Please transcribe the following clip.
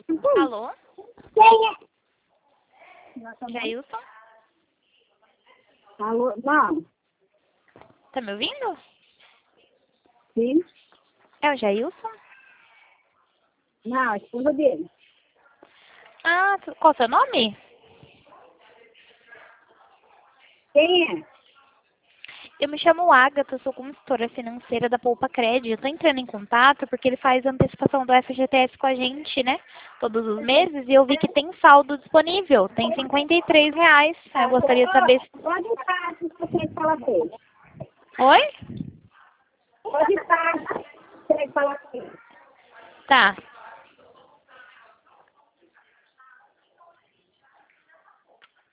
Alô? Quem é? Jailson? Alô? Não. Tá me ouvindo? Sim? É o Jailson? Não, a esposa dele. Ah, qual é o seu nome? Quem é? Eu me chamo Agatha, sou consultora financeira da Poupa Crédito. Eu tô entrando em contato porque ele faz antecipação do FGTS com a gente, né? Todos os meses, e eu vi que tem saldo disponível. Tem R$ 53. Eu gostaria de saber se... Pode estar, se você falar com ele. Oi? Pode estar, se você falar com ele. Tá.